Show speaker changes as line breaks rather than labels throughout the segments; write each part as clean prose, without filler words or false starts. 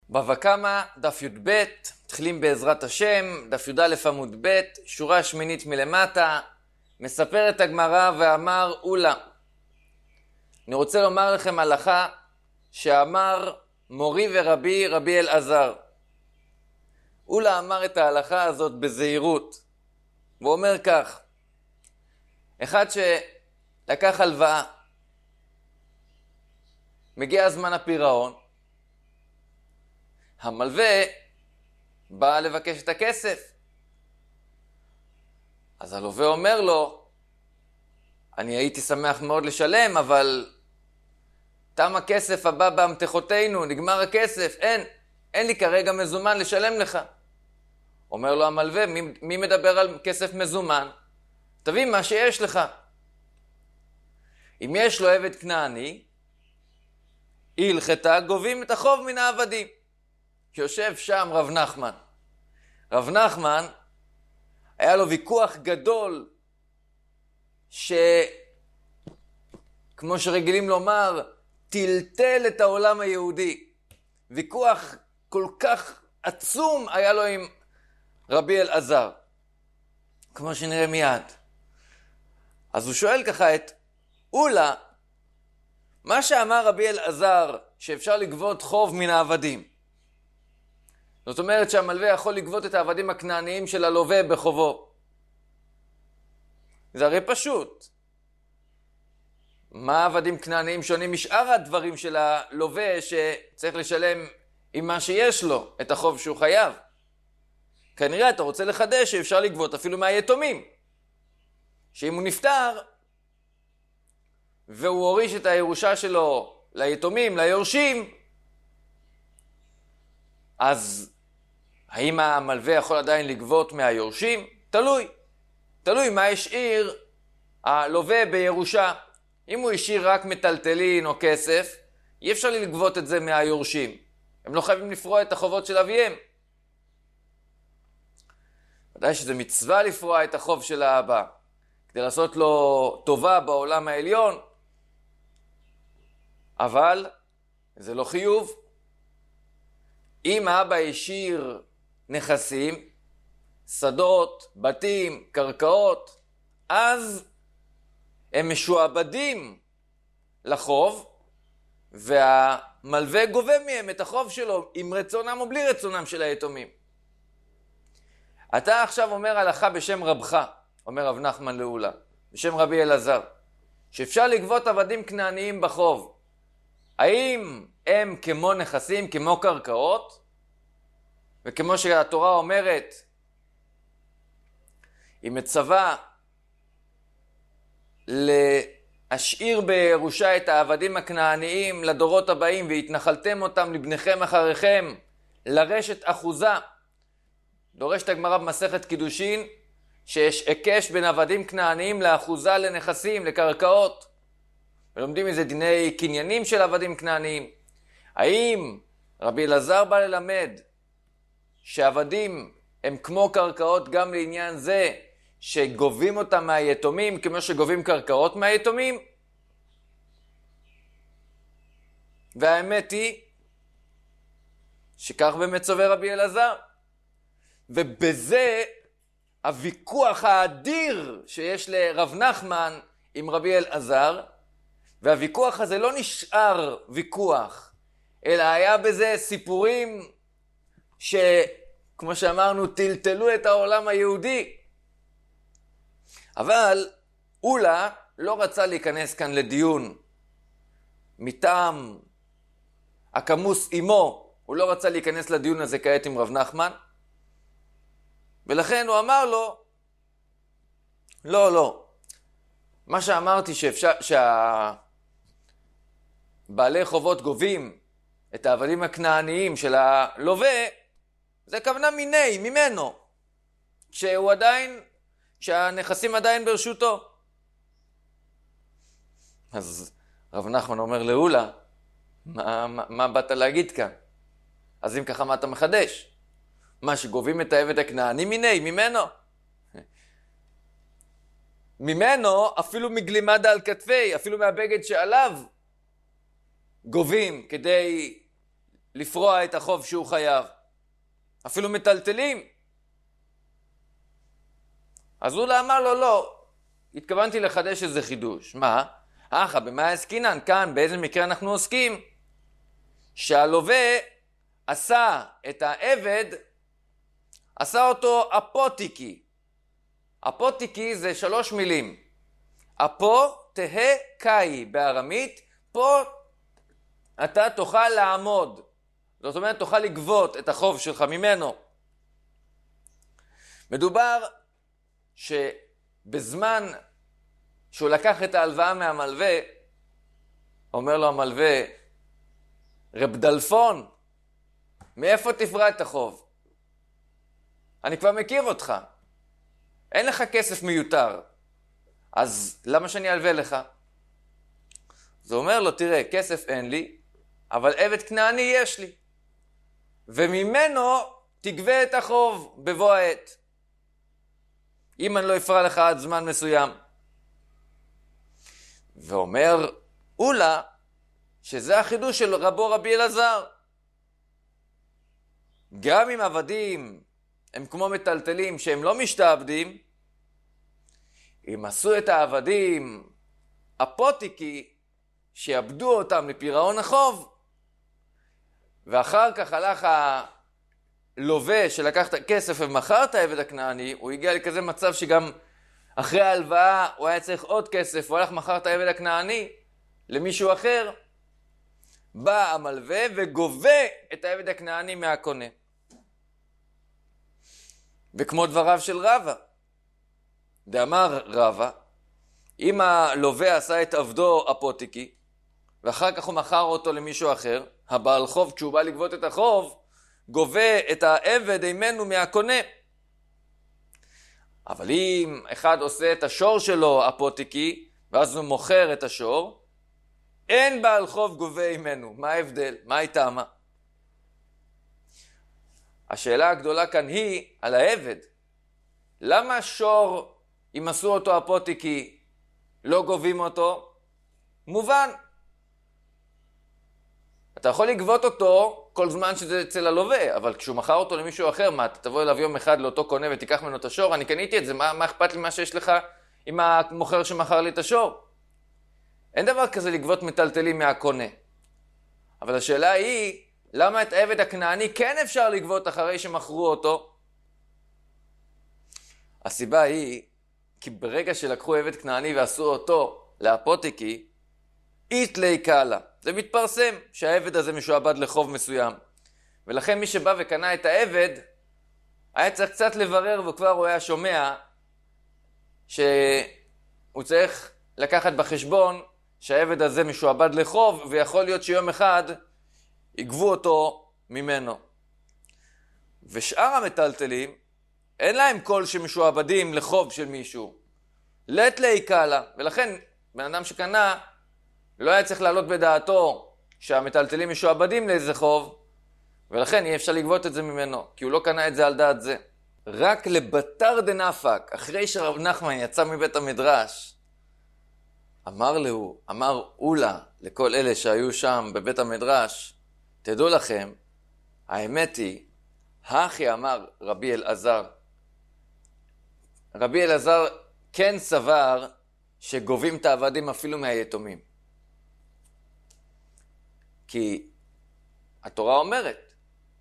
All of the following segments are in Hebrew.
בבא קמא, דף י"ב, מתחילים בעזרת השם, דף י"א עמוד ב', שורה שמינית מלמטה, מספרת הגמרא ואמר אולה. אני רוצה לומר לכם הלכה שאמר מורי ורבי, רבי אלעזר. אולה אמר את ההלכה הזאת בזהירות, והוא אומר כך, אחד שלקח הלוואה, מגיע זמן הפירעון, המלווה בא לבקש את הכסף. אז הלווה אומר לו, אני הייתי שמח מאוד לשלם, אבל תם הכסף הבא בהמתחותינו, נגמר הכסף, אין לי כרגע מזומן לשלם לך. אומר לו המלווה, מי מדבר על כסף מזומן? תביא מה שיש לך. אם יש לו עבד כנעני, הלכתה גובים את החוב מן העבדים. יושב שם רב נחמן. רב נחמן, היה לו ויכוח גדול, כמו שרגילים לומר, טלטל את העולם היהודי. ויכוח כל כך עצום היה לו עם רבי אלעזר, כמו שנראה מיד. אז הוא שואל ככה את אולה, מה שאמר רבי אלעזר שאפשר לגבות חוב מן העבדים, זאת אומרת שהמלווה יכול לגבות את העבדים הכנעניים של הלווה בחובו. זה הרי פשוט. מה עבדים כנעניים שונים משאר הדברים של הלווה שצריך לשלם עם מה שיש לו, את החוב שהוא חייב? כנראה אתה רוצה לחדש שאפשר לגבות אפילו מהיתומים. שאם הוא נפטר והוא הוריש את הירושה שלו ליתומים, ליורשים, אז האם המלווה יכול עדיין לגבות מהיורשים? תלוי מה השאיר הלווה בירושה. אם הוא השאיר רק מטלטלין או כסף, אי אפשר לגבות את זה מהיורשים. הם לא חייבים לפרוע את החובות של אביהם. ודאי שזה מצווה לפרוע את החוב של האבא, כדי לעשות לו טובה בעולם העליון, אבל זה לא חיוב. אם האבא השאיר נכסים, שדות, בתים, קרקעות, אז הם משועבדים לחוב, והמלווה גובה מהם את החוב שלו, עם רצונם או בלי רצונם של היתומים. אתה עכשיו אומר הלכה בשם רבך, אומר רב נחמן לאולה, בשם רבי אלעזר, שאפשר לגבות עבדים כנעניים בחוב. האם הם כמו נכסים, כמו קרקעות? וכמו שהתורה אומרת, היא מצווה להשאיר בירושה את העבדים הכנעניים לדורות הבאים, והתנחלתם אותם לבניכם אחריכם לרשת אחוזה. דורשת הגמרא במסכת קידושין שיש היקש בין עבדים כנעניים לאחוזה לנכסים, לקרקעות. ולומדים איזה דיני קניינים של עבדים כנעניים. האם רבי אלעזר בא ללמד שעבדים הם כמו קרקעות גם לעניין זה שגובים אותם מהיתומים כמו שגובים קרקעות מהיתומים? והאמת היא שכך באמת סובר רבי אלעזר. ובזה הוויכוח האדיר שיש לרב נחמן עם רבי אלעזר, והוויכוח הזה לא נשאר ויכוח, אלא היה בזה סיפורים שכמו שאמרנו טלטלו את העולם היהודי. אבל אולה לא רצה להיכנס כאן לדיון מטעם הכמוס עמו, הוא לא רצה להיכנס לדיון הזה כעת עם רב נחמן, ולכן הוא אמר לו, לא, מה שאמרתי שבעלי חובות גובים את העבדים הכנעניים של הלווה, זה כוונה ממנו, כשהנכסים עדיין ברשותו. אז רב נחמן אומר לאולה, מה באת להגיד כאן? אז אם ככה מה אתה מחדש? מה שגובים את העבד הכנעני ממנו, אפילו מגלימדה על כתפי, אפילו מהבגד שעליו גובים כדי לפרוע את החוב שהוא חייב. אפילו מטלטלים. אז אולה אמר לו, לא, התכוונתי לחדש איזה חידוש. מה? במה עסקינן? כאן, באיזה מקרה אנחנו עוסקים? שהלווה עשה את העבד, עשה אותו אפוטיקי. אפוטיקי זה 3 מילים. אפו תהה קאי בארמית, פה אתה תוכל לעמוד. זאת אומרת, תוכל לגבות את החוב שלך ממנו. מדובר שבזמן שהוא לקח את ההלוואה מהמלווה, אומר לו המלווה, רב דלפון, מאיפה תפרע את החוב? אני כבר מכיר אותך. אין לך כסף מיותר. אז למה שאני אלווה לך? זה אומר לו, תראה, כסף אין לי, אבל עבד כנעני יש לי. וממנו תגבה את החוב בבוא העת. אם אני לא אפרע לך עד זמן מסוים. ואומר אולה, שזה החידוש של רבו רבי אלעזר. גם אם עבדים הם כמו מטלטלים שהם לא משתעבדים, אם עשו את העבדים אפוטיקי, שיעבדו אותם לפירעון החוב, ואחר כך הלך הלווה שלקח את הכסף ומכר את העבד הכנעני, הוא הגיע לכזה מצב שגם אחרי ההלוואה הוא היה צריך עוד כסף, הוא הלך מכר את העבד הכנעני למישהו אחר, בא המלווה וגובה את העבד הכנעני מהקונה. וכמו דבריו של רבא, דאמר רבא, אם הלווה עשה את עבדו אפוטיקי, ואחר כך הוא מכר אותו למישהו אחר, הבעל חוב, כשהוא בא לגבות את החוב, גובה את העבד ממנו מהקונה. אבל אם אחד עושה את השור שלו אפוטיקי, ואז הוא מוכר את השור, אין בעל חוב גובה ממנו. מה ההבדל? מה הייתה מה? השאלה הגדולה כאן היא על העבד. למה שור, אם עשו אותו אפוטיקי, לא גובים אותו? מובן. אתה יכול לגבות אותו כל זמן שזה אצל הלווה, אבל כשהוא מכר אותו למישהו אחר, מה, אתה תבוא אליו יום אחד לאותו קונה ותיקח ממנו את השור? אני קניתי את זה, מה אכפת לי מה שיש לך עם המוכר שמכר לי את השור? אין דבר כזה לגבות מטלטלים מהקונה. אבל השאלה היא, למה את העבד הכנעני כן אפשר לגבות אחרי שמכרו אותו? הסיבה היא, כי ברגע שלקחו עבד כנעני ועשו אותו לאפוטיקי, איתלי קאלה. זה מתפרסם שהעבד הזה משועבד לחוב מסוים. ולכן מי שבא וקנה את העבד, היה צריך קצת לברר, וכבר הוא היה שומע שהוא צריך לקחת בחשבון שהעבד הזה משועבד לחוב, ויכול להיות שיום אחד יגבו אותו ממנו. ושאר המטלטלים, אין להם קול שמשועבדים לחוב של מישהו. לטלי קאלה. ולכן בן אדם שקנה לא היה צריך לעלות בדעתו שהמטלטלים משועבדים לאיזה חוב, ולכן אי אפשר לגבות את זה ממנו, כי הוא לא קנה את זה על דעת זה. רק לבטר דנפק, אחרי שרב נחמן יצא מבית המדרש, אמר אולה לכל אלה שהיו שם בבית המדרש, תדעו לכם, האמת היא, הכי אמר רבי אלעזר. רבי אלעזר כן סבר שגובים את העבדים אפילו מהיתומים. כי התורה אומרת,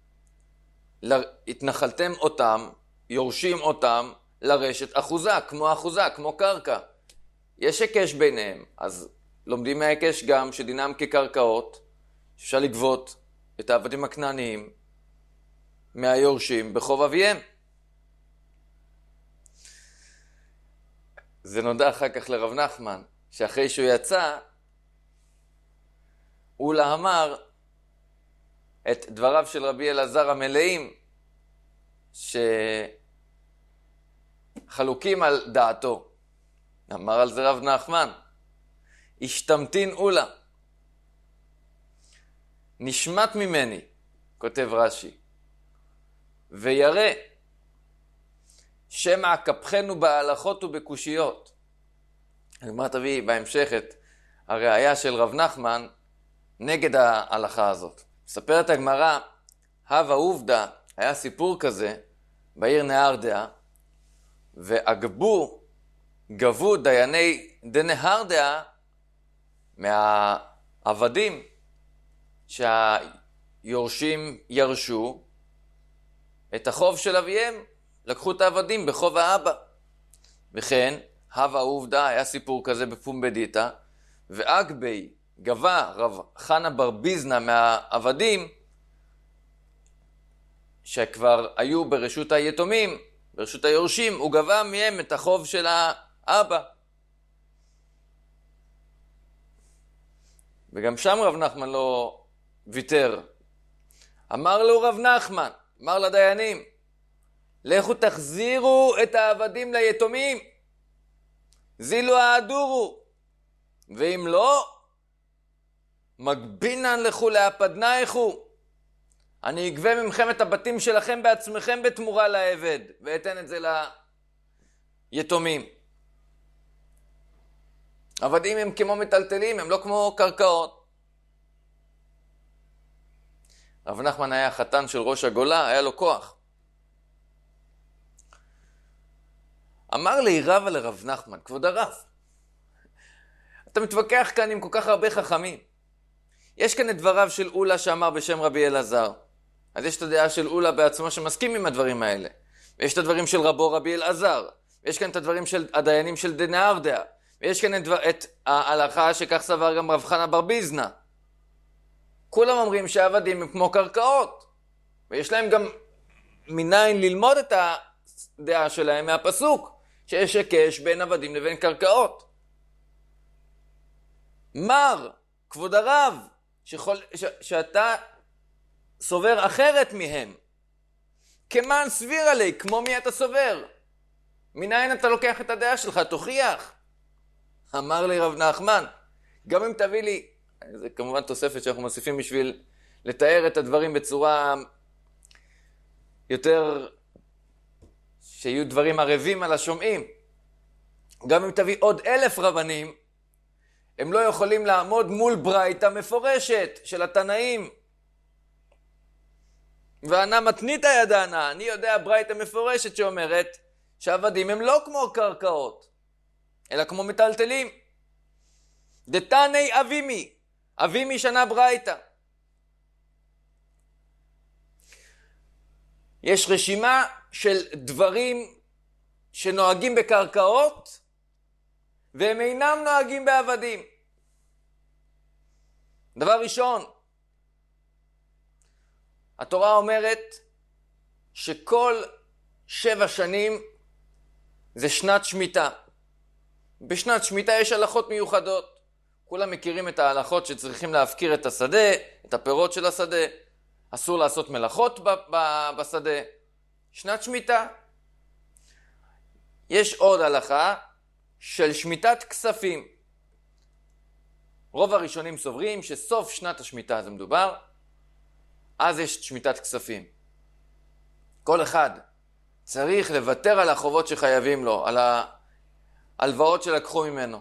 התנחלתם אותם, יורשים אותם לרשת אחוזה, כמו קרקע. יש היקש ביניהם, אז לומדים מההיקש גם שדינם כקרקעות, שאפשר לגבות את העבדים הכנעניים מהיורשים בחוב אביהם. זה נודע אחר כך לרב נחמן, שאחרי שהוא יצא, אולה אמר את דבריו של רבי אלעזר המלאים, שחלוקים על דעתו. אמר על זה רב נחמן, השתמתין אולה, נשמט ממני, כותב רש"י, וירא שמא קפחנו בהלכות ובקושיות. הגמרא תביא בהמשך את הראיה של רב נחמן נגד ההלכה הזאת. מספרת הגמרא, הווה עובדא, היה סיפור כזה בעיר נהרדעה, גבו דייני דנהרדעה מהעבדים שהיורשים ירשו את החוב של אביהם, לקחו את העבדים בחוב האבא. וכן, הווה עובדא, היה סיפור כזה בפומבדיתא, ואגבי גבה רב חנה בר ביזנא מהעבדים שכבר היו ברשות היתומים, ברשות היורשים, הוא גבה מהם את החוב של האבא. וגם שם רב נחמן לא ויתר. אמר לו רב נחמן, אמר לדיינים, לכו תחזירו את העבדים ליתומים, זילו האדורו, ואם לא, מגבינן לכו להפדנייכו, אני אגבה ממכם את הבתים שלכם בעצמכם בתמורה לעבד, ואתן את זה ליתומים. עבדים הם כמו מטלטלים, הם לא כמו קרקעות. רב נחמן היה חתן של ראש הגולה, היה לו כוח. אמר לי רבא לרב נחמן, כבוד הרב, אתה מתווכח כאן עם כל כך הרבה חכמים. יש כאן את דבריו של אולה שאמר בשם רבי אלעזר. אז יש את הדעה של אולה בעצמו שמסכים עם הדברים האלה. ויש את הדברים של רבו רבי אלעזר. ויש כאן את הדברים של הדיינים של דנהרדעה. ויש כאן את ההלכה שכך סבר גם רב חנה בר ביזנא. כולם אומרים שהעבדים הם כמו קרקעות. ויש להם גם מניין ללמוד את הדעה שלהם מהפסוק. שיש הקש בין עבדים לבין קרקעות. מר, כבוד הרב, שאתה סובר אחרת מהם. כמען סביר עלי, כמו מי אתה סובר? מניין אתה לוקח את הדעה שלך? תוכיח. אמר לי רב נחמן, גם אם תביא לי, זה כמובן תוספת שאנחנו מוסיפים בשביל לתאר את הדברים בצורה יותר, שיהיו דברים ערבים על השומעים. גם אם תביא עוד 1,000 רבנים, הם לא יכולים לעמוד מול ברייתא מפורשת של התנאים. ואנה מתניתא ידענה, אני יודע ברייתא מפורשת שאומרת שהעבדים הם לא כמו קרקעות, אלא כמו מטלטלים. דתני אבימי שנה ברייתא. יש רשימה של דברים שנוהגים בקרקעות, והם אינם נוהגים בעבדים. דבר ראשון, התורה אומרת שכל 7 שנים זה שנת שמיטה. בשנת שמיטה יש הלכות מיוחדות. כולם מכירים את ההלכות שצריכים להפקיר את השדה, את הפירות של השדה. אסור לעשות מלאכות בשדה. שנת שמיטה. יש עוד הלכה של שמיטת כספים. רוב הראשונים סוברים שסוף שנת השמיטה זה מדובר, אז יש שמיטת כספים. כל אחד צריך לוותר על החובות שחייבים לו, על ההלוואות שלקחו ממנו.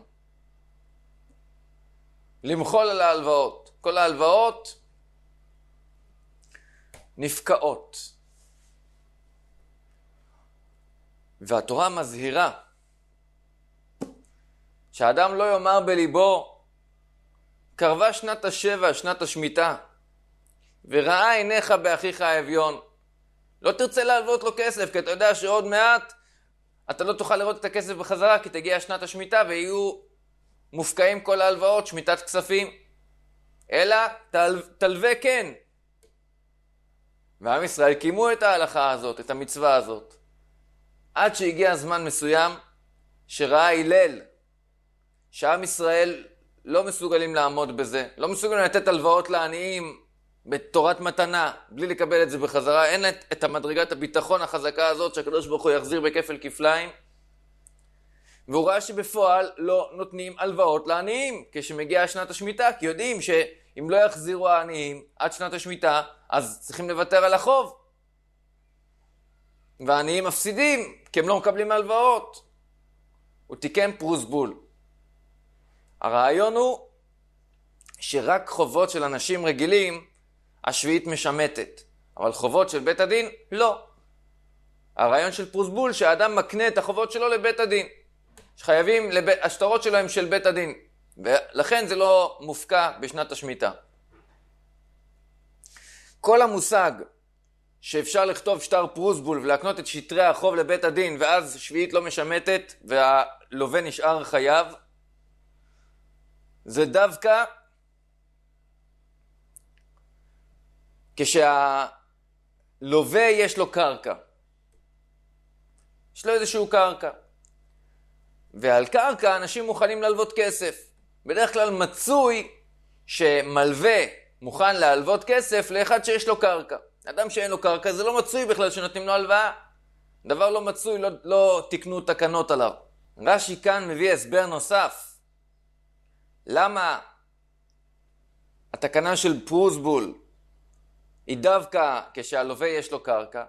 למחול על ההלוואות. כל ההלוואות נפקעות. והתורה מזהירה שהאדם לא יאמר בליבו, קרבה שנת ה7, שנת השמיטה, וראה עיניך באחיך האביון. לא תרצה להלוות לו כסף, כי אתה יודע שעוד מעט אתה לא תוכל לראות את הכסף בחזרה, כי תגיע שנת השמיטה ויהיו מופקעים כל ההלוואות, שמיטת כספים. אלא תלווה כן. ועם ישראל קיימו את ההלכה הזאת, את המצווה הזאת. עד שהגיע זמן מסוים שראה הלל, שעם ישראל לא מסוגלים לעמוד בזה, לא מסוגלים לתת הלוואות לעניים בתורת מתנה, בלי לקבל את זה בחזרה. אין את המדרגת הביטחון החזקה הזאת שהקדוש ברוך הוא יחזיר בכפל כפליים. והוא ראה שבפועל לא נותנים הלוואות לעניים כשמגיעה שנת השמיטה, כי יודעים שאם לא יחזירו העניים עד שנת השמיטה, אז צריכים לוותר על החוב. והעניים מפסידים, כי הם לא מקבלים הלוואות. הוא תיקן פרוסבול. הרעיון הוא שרק חובות של אנשים רגילים, השביעית משמטת. אבל חובות של בית הדין, לא. הרעיון של פרוסבול, שהאדם מקנה את החובות שלו לבית הדין. שחייבים, השטרות שלו הם של בית הדין. ולכן זה לא מופקע בשנת השמיטה. כל המושג שאפשר לכתוב שטר פרוסבול ולהקנות את שטרי החוב לבית הדין, ואז שביעית לא משמטת והלווה נשאר חייב, זה דווקא כשהלווה יש לו קרקע. יש לו איזשהו קרקע. ועל קרקע אנשים מוכנים להלוות כסף. בדרך כלל מצוי שמלווה מוכן להלוות כסף לאחד שיש לו קרקע. אדם שאין לו קרקע זה לא מצוי בכלל שנותנים לו הלוואה. דבר לא מצוי, לא תקנו תקנות עליו. רש"י כאן מביא הסבר נוסף. למה התקנה של פרוסבול היא דווקא כשהלווה יש לו קרקע?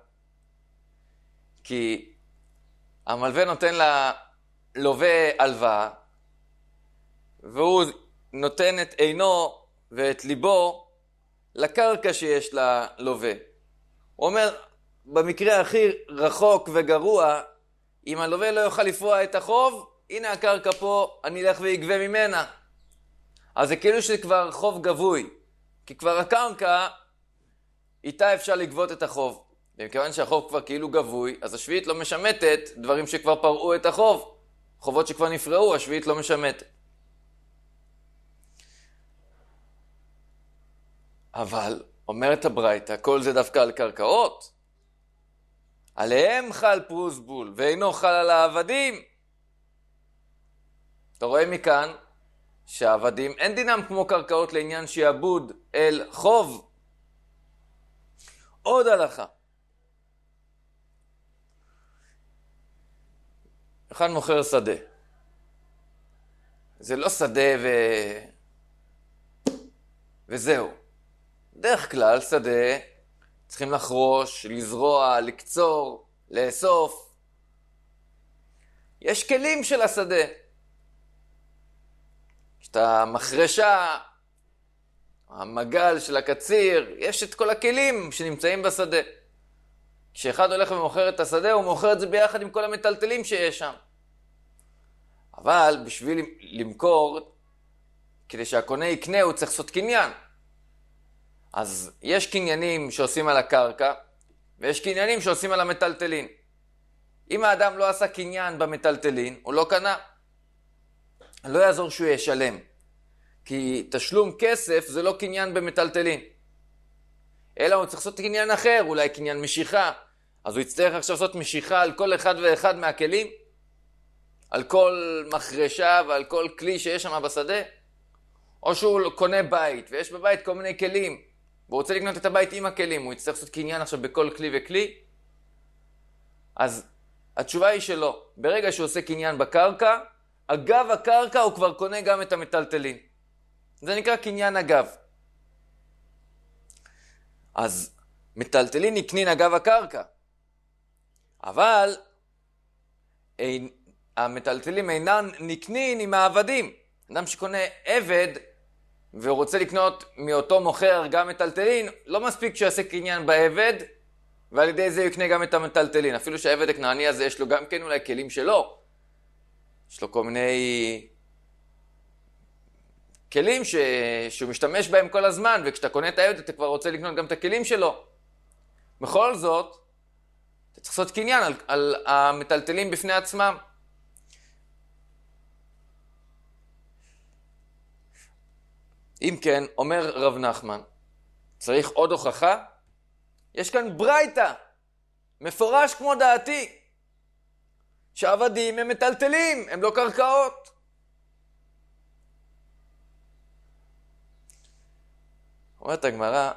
כי המלווה נותן ללווה הלוואה, והוא נותן את עינו ואת ליבו לקרקע שיש ללווה. הוא אומר, במקרה הכי רחוק וגרוע, אם הלווה לא יוכל לפרוע את החוב, הנה הקרקע פה, אני אלך ויגבה ממנה. אז זה כאילו שזה כבר חוב גבוי, כי כבר הקרקע, איתה אפשר לגבות את החוב. ומכיוון שהחוב כבר כאילו גבוי, אז השביעית לא משמטת דברים שכבר פרעו את החוב. חובות שכבר נפרעו, השביעית לא משמטת. אבל, אומרת הברייתא, כל זה דווקא על קרקעות. עליהם חל פרוסבול, ואינו חל על העבדים. אתה רואה מכאן שהעבדים אין דינם כמו קרקעות לעניין שיעבוד אל חוב. עוד הלכה. אחד מוכר שדה. זה לא שדה וזהו. דרך כלל שדה צריכים לחרוש, לזרוע, לקצור, לאסוף. יש כלים של השדה. יש את המחרשה, המגל של הקציר, יש את כל הכלים שנמצאים בשדה. כשאחד הולך ומוכר את השדה, הוא מוכר את זה ביחד עם כל המטלטלים שיש שם. אבל בשביל למכור, כדי שהקונה יקנה, הוא צריך לעשות קניין. אז יש קניינים שעושים על הקרקע, ויש קניינים שעושים על המטלטלין. אם האדם לא עשה קניין במטלטלין, הוא לא קנה. לא יעזור שהוא ישלם. כי תשלום כסף זה לא קניין במטלטלין. אלא הוא צריך לעשות קניין אחר, אולי קניין משיכה. אז הוא יצטרך עכשיו לעשות משיכה על כל אחד ואחד מהכלים, על כל מחרשה ועל כל כלי שיש שם בשדה. או שהוא קונה בית, ויש בבית כל מיני כלים, והוא רוצה לקנות את הבית עם הכלים, הוא יצטרך לעשות קניין עכשיו בכל כלי וכלי. אז התשובה היא שלא. ברגע שהוא עושה קניין בקרקע, אגב הקרקע הוא כבר קונה גם את המטלטלין. זה נקרא קניין אגב. אז מטלטלין נקנין אגב הקרקע. אבל המטלטלים אינם נקנין עם העבדים. אדם שקונה עבד ורוצה לקנות מאותו מוכר גם מטלטלין, לא מספיק שיעשה קניין בעבד, ועל ידי זה יקנה גם את המטלטלין. אפילו שהעבד הכנעני הזה יש לו גם כן אולי כלים שלו. יש לו כל מיני כלים שהוא משתמש בהם כל הזמן, וכשאתה קונה את העבד אתה כבר רוצה לקנות גם את הכלים שלו. בכל זאת, אתה צריך לעשות קניין על המטלטלים בפני עצמם. אם כן, אומר רב נחמן, צריך עוד הוכחה? יש כאן ברייתא, מפורש כמו דעתי, שהעבדים הם מטלטלים, הם לא קרקעות. אומרת הגמרא,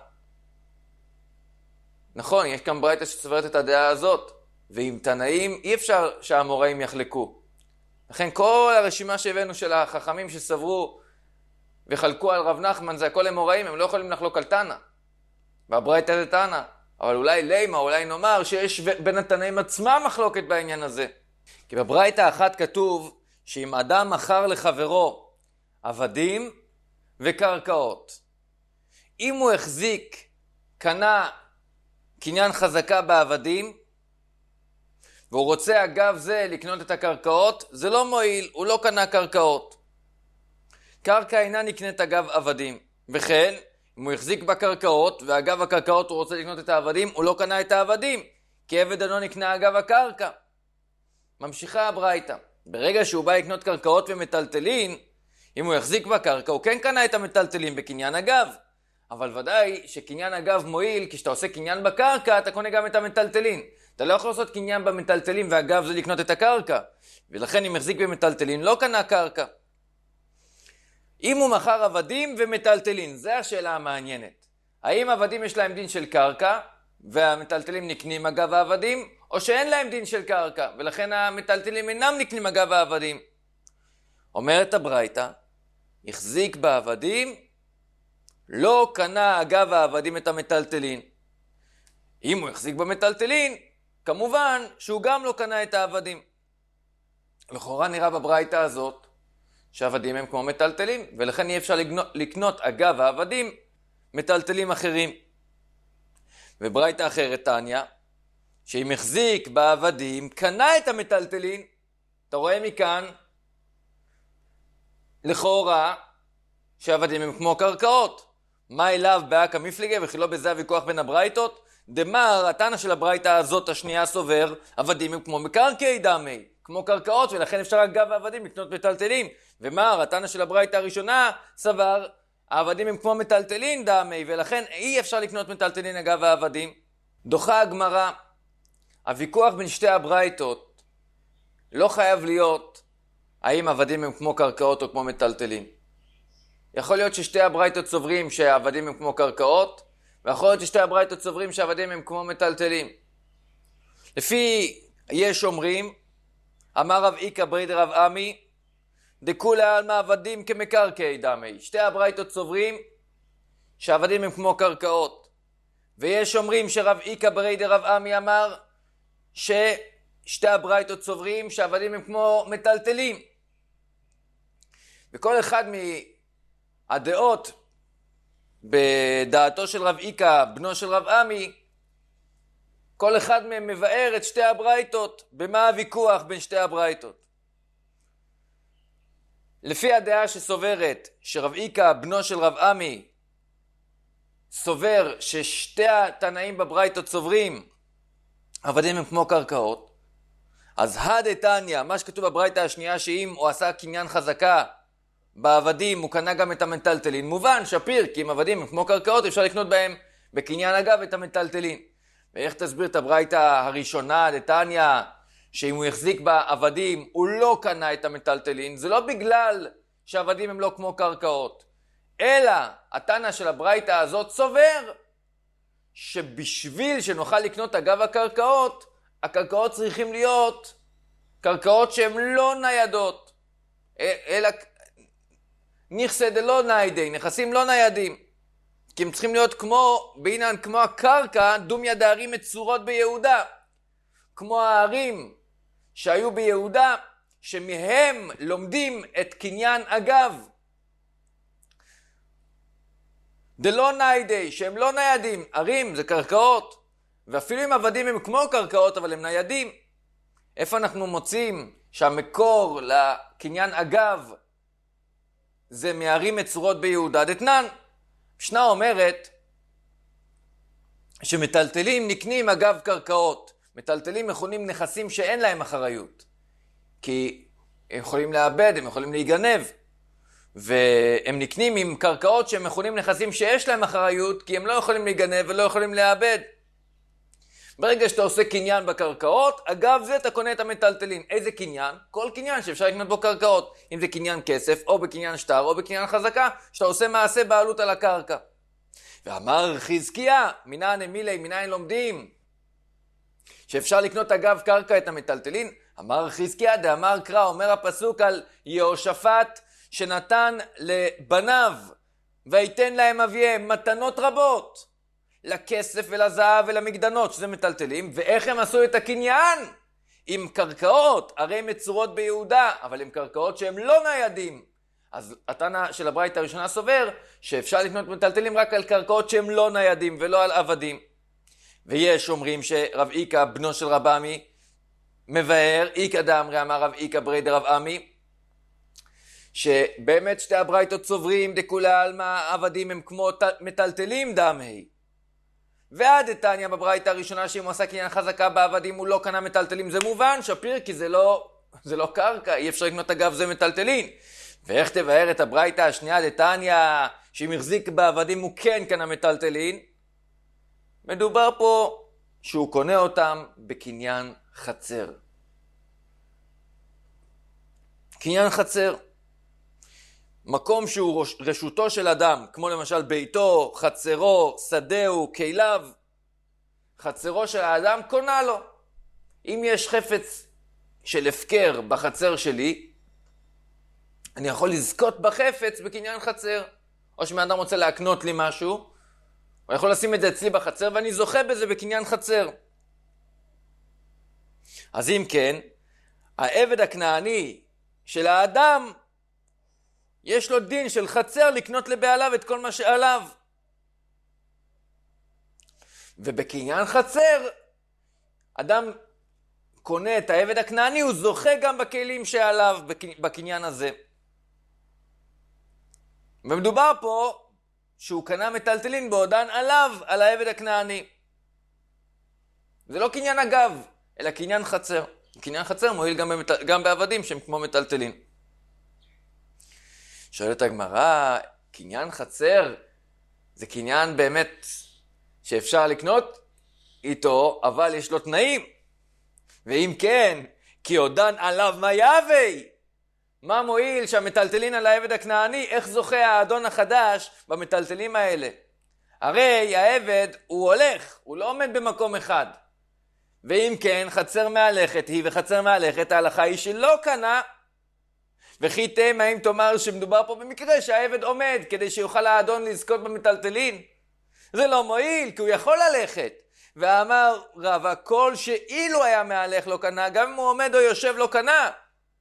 נכון, יש כאן ברייתא שסוברת את הדעה הזאת, ועם תנאים אי אפשר שהאמוראים יחלקו. לכן כל הרשימה שהבאנו של החכמים שסברו וחלקו על רב נחמן, זה הכל אמוראים, הם לא יכולים לחלוק על תנא. והברייתא זה תנא. אבל אולי לימה, אולי נאמר שיש בין התנאים עצמם מחלוקת בעניין הזה. כי בברייתא אחת כתוב שאם אדם מכר לחברו עבדים וקרקעות, אם הוא החזיק קנה קניין חזקה בעבדים, והוא רוצה אגב זה לקנות את הקרקעות, זה לא מועיל, הוא לא קנה קרקעות. קרקע אינה נקנית אגב עבדים, וכן אם הוא החזיק בקרקעות ואגב הקרקעות הוא רוצה לקנות את העבדים, הוא לא קנה את העבדים, כי עבד אינו נקנה אגב הקרקע. ממשיכה הברייתא, ברגע שהוא בא לקנות קרקעות ומטלטלין, אם הוא יחזיק בקרקע הוא כן קנה את המטלטלין בקניין אגב, אבל ודאי שקניין אגב מועיל, כי כשאתה עושה קניין בקרקע אתה קונה גם את המטלטלין. אתה לא יכול לעשות קניין במטלטלין ואגב זה לקנות את הקרקע, ולכן אם החזיק במטלטלין לא קנה קרקע. אם הוא מכר עבדים ומטלטלין, זו השאלה המעניינת. האם עבדים יש להם דין של קרקע והמטלטלים נקנים אגב העבדים, או שאין להם דין של קרקע ולכן המטלטלים אינם נקנים אגב העבדים? אומרת הברייתא, החזיק בעבדים, לא קנה אגב העבדים את המטלטלין. אם הוא החזיק במטלטלין, כמובן שהוא גם לא קנה את העבדים. לכאורה נראה בברייתא הזאת שהעבדים הם כמו מטלטלים, ולכן אי אפשר לקנות אגב העבדים מטלטלים אחרים. וברייתא אחרת תניא, שאם החזיק בעבדים, קנה את המטלטלין. אתה רואה מכאן, לכאורה, שהעבדים הם כמו קרקעות. מה אליו באקא מפליגי, וכי לא בזה הוויכוח בין הברייתות? דמר, התנא של הברייתא הזאת השנייה סובר, עבדים הם כמו מקרקעי דמי, כמו קרקעות, ולכן אפשר אגב העבדים לקנות מטלטלים. ומר, התנא של הברייתא הראשונה סבר, העבדים הם כמו מטלטלין דמי, ולכן אי אפשר לקנות מטלטלין אגב העבדים. דוחה הגמרא, הוויכוח בין שתי הברייתות לא חייב להיות האם עבדים הם כמו קרקעות או כמו מטלטלין. יכול להיות ששתי הברייתות סוברים שהעבדים הם כמו קרקעות, ויכול להיות ששתי הברייתות סוברים שהעבדים הם כמו מטלטלים. לפי יש אומרים, אמר רב איקא ברי דרב עמי, דכולי עלמא עבדים כמקרקעי דמי. שתי הברייתות סוברים שהעבדים הם כמו קרקעות. ויש אומרים שרב איקא ברי דרב עמי אמר ששתי הברייתות סוברים שהעבדים הם כמו מטלטלים. וכל אחד מהדעות בדעתו של רב איקא, בנו של רב עמי, כל אחד מהם מבאר את שתי הברייתות, במה הוויכוח בין שתי הברייתות. לפי הדעה שסוברת שרב איקא, בנו של רב עמי, סובר ששתי התנאים בברייתות סוברים עבדים הם כמו קרקעות, אז הדתניא, מה שכתוב בברייתא השנייה, שאם הוא עשה קניין חזקה בעבדים הוא קנה גם את המטלטלין, מובן, שפיר, כי אם עבדים הם כמו קרקעות אפשר לקנות בהם בקניין אגב את המטלטלין. ואיך תסביר את הברייתא הראשונה, דתניא, שאם הוא החזיק בעבדים הוא לא קנה את המטלטלין? זה לא בגלל שהעבדים הם לא כמו קרקעות, אלא התנא של הברייתא הזאת סובר שבשביל שנוכל לקנות אגב הקרקעות, הקרקעות צריכים להיות קרקעות שהן לא ניידות, אלא נכסי דלא ניידי, נכסים לא ניידים, כי הם צריכים להיות כמו הקרקע, דומיה דערים מצורות ביהודה, כמו הערים שהיו ביהודה, שמהם לומדים את קניין אגב. דלא ניידי, שהם לא ניידים, ערים זה קרקעות, ואפילו אם עבדים הם כמו קרקעות אבל הם ניידים. איפה אנחנו מוצאים שהמקור לקניין אגב זה מערים מצורות ביהודה? דתנן, משנה אומרת שמטלטלים נקנים אגב קרקעות. מטלטלים מכונים נכסים שאין להם אחריות, כי הם יכולים לאבד, הם יכולים להיגנב, והם נקנים עם קרקעות שהם מכונים נכסים שיש להם אחריות, כי הם לא יכולים להיגנב ולא יכולים לאבד. ברגע שאתה עושה קניין בקרקעות, אגב זה אתה קונה את המטלטלים. איזה קניין? כל קניין שאפשר לקנות בו קרקעות, אם זה קניין כסף או בקניין שטר או בקניין חזקה, שאתה עושה מעשה בעלות על הקרקע. ואמר חזקיה, מנין אמילי, מנין לומדים שאפשר לקנות אגב קרקע את המטלטלין? אמר חזקיה דאמר קרא, אומר הפסוק על יהושפט שנתן לבניו ויתן להם אביהם מתנות רבות, לכסף ולזהב ולמגדנות, שזה מטלטלים. ואיך הם עשו את הקניין? עם קרקעות, הרי מצורות ביהודה, אבל עם קרקעות שהם לא ניידים. אז התנא של הברייתא הראשונה סובר שאפשר לקנות מטלטלים רק על קרקעות שהם לא ניידים ולא על עבדים. ויש אומרים שרב איקה בנו של רב עמי מבאר, איקה דאמרי אמר רב איקה ברי דרב עמי, שבאמת שתי הברייתות סוברים דכולי עלמא עבדים הם כמו מטלטלים דמי. ועד דתניא בברייתא הראשונה שאם הוא עשה קניין חזקה בעבדים הוא לא קנה מטלטלים, זה מובן שפיר כי זה לא קרקע, אי אפשר לקנות אגב זה מטלטלין. ואיך תבאר את הברייתא השנייה דתניא שאם החזיק בעבדים הוא כן קנה מטלטלין? מדובר פה שהוא קונה אותם בקניין חצר. קניין חצר, מקום שהוא רשותו של אדם, כמו למשל ביתו, חצרו, שדהו, כליו, חצרו של האדם קונה לו. אם יש חפץ של הפקר בחצר שלי, אני יכול לזכות בחפץ בקניין חצר. או שמאדם רוצה להקנות לי משהו, הוא יכול לשים את זה אצלי בחצר ואני זוכה בזה בקניין חצר. אז אם כן, העבד הכנעני של האדם, יש לו דין של חצר לקנות לבעליו את כל מה שעליו. ובקניין חצר, אדם קונה את העבד הכנעני, הוא זוכה גם בכלים שעליו בקניין הזה. ומדובר פה שהוא קנה מטלטלין בעודן עליו, על העבד הכנעני. זה לא קניין אגב, אלא קניין חצר. קניין חצר מועיל גם בעבדים שהם כמו מטלטלין. שואלת הגמרא, קניין חצר זה קניין באמת שאפשר לקנות איתו, אבל יש לו תנאים. ואם כן, כי עודן עליו מה יהווה? מה מועיל שהמטלטלין על העבד הכנעני? איך זוכה האדון החדש במטלטלים האלה? הרי העבד הוא הולך, הוא לא עומד במקום אחד. ואם כן, חצר מהלכת היא, וחצר מהלכת ההלכה היא שלא קנה. וכי תמה אם תאמר שמדובר פה במקרה שהעבד עומד כדי שיוכל האדון לזכות במטלטלין? זה לא מועיל, כי הוא יכול ללכת. ואמר רב, הכל שאילו היה מהלך לא קנה, גם אם הוא עומד או יושב לא קנה.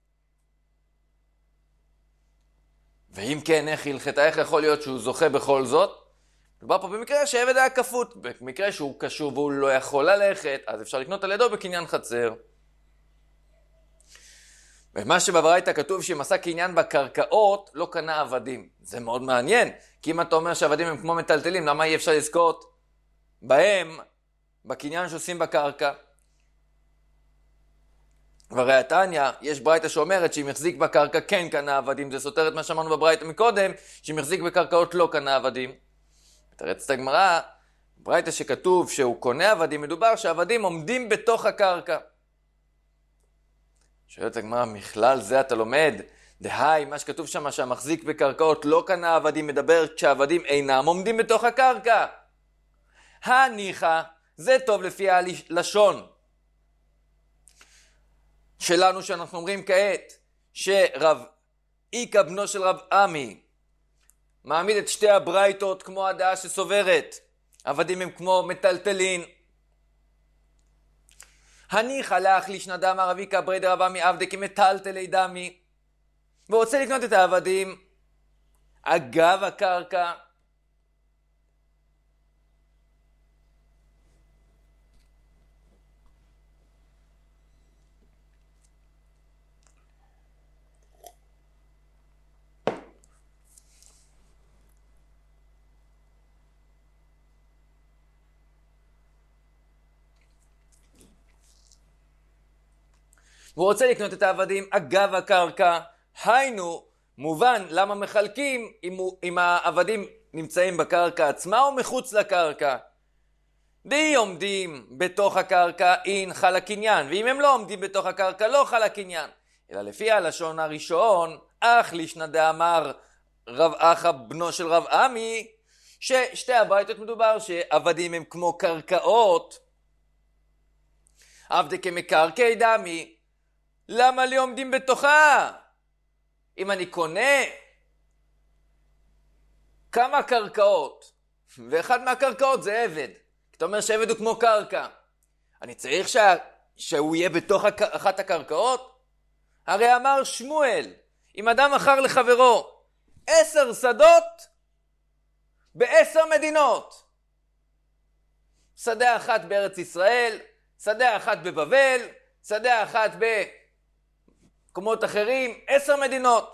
ואם כן, איך הלכתה? איך יכול להיות שהוא זוכה בכל זאת? מדובר פה במקרה שהעבד היה כפות. במקרה שהוא קשור והוא לא יכול ללכת, אז אפשר לקנות על ידו בקניין חצר. ומה שבברייתא כתוב שאם עשה קניין בקרקעות, לא קנה עבדים. זה מאוד מעניין, כי אם אתה אומר שעבדים הם כמו מטלטלים, למה אי אפשר לזכות בהם, בקניין שעושים בקרקע? והרי התניא, יש ברייתא שאומרת שאם יחזיק בקרקע כן קנה עבדים, זה סותר את מה שאמרנו בברייתא מקודם, שאם יחזיק בקרקעות לא קנה עבדים. מתרצת הגמרא, ברייתא שכתוב שהוא קונה עבדים, מדובר שעבדים עומדים בתוך הקרקע. שואלת הגמרא, מכלל זה אתה לומד, דהי, מה שכתוב שם שהמחזיק בקרקעות לא קנה עבדים, מדבר כשעבדים אינם עומדים בתוך הקרקע. הניחא, זה טוב לפי הלשון שלנו שאנחנו אומרים כעת, שרב איקה בנו של רב עמי מעמיד את שתי הברייתות כמו הדעה שסוברת עבדים הם כמו מטלטלין. הניחא להחליש נדם רב איקה ברי דרב עמי עבדי כמטלטלי דמי, ורוצה לקנות את העבדים אגב הקרקע. הוא רוצה לקנות את העבדים אגב הקרקע. היינו, מובן למה מחלקים אם העבדים נמצאים בקרקע עצמה או מחוץ לקרקע. די עומדים בתוך הקרקע אין חל הקניין, ואם הם לא עומדים בתוך הקרקע לא חל הקניין. אלא לפי הלשון הראשון, אך לישנא דאמר רב אחא בנו של רב עמי, ששתי הברייתות מדובר שעבדים הם כמו קרקעות. עבדי כמקרקעי דמי, למה לי עומדים בתוכה? אם אני קונה כמה קרקעות, ואחד מהקרקעות זה עבד, אתה אומר שעבד הוא כמו קרקע, אני צריך שהוא יהיה בתוך אחת הקרקעות? הרי אמר שמואל, אם אדם מכר לחברו 10 שדות ב10 מדינות. שדה אחת בארץ ישראל, שדה אחת בבבל, שדה אחת במקומות אחרים, 10 מדינות.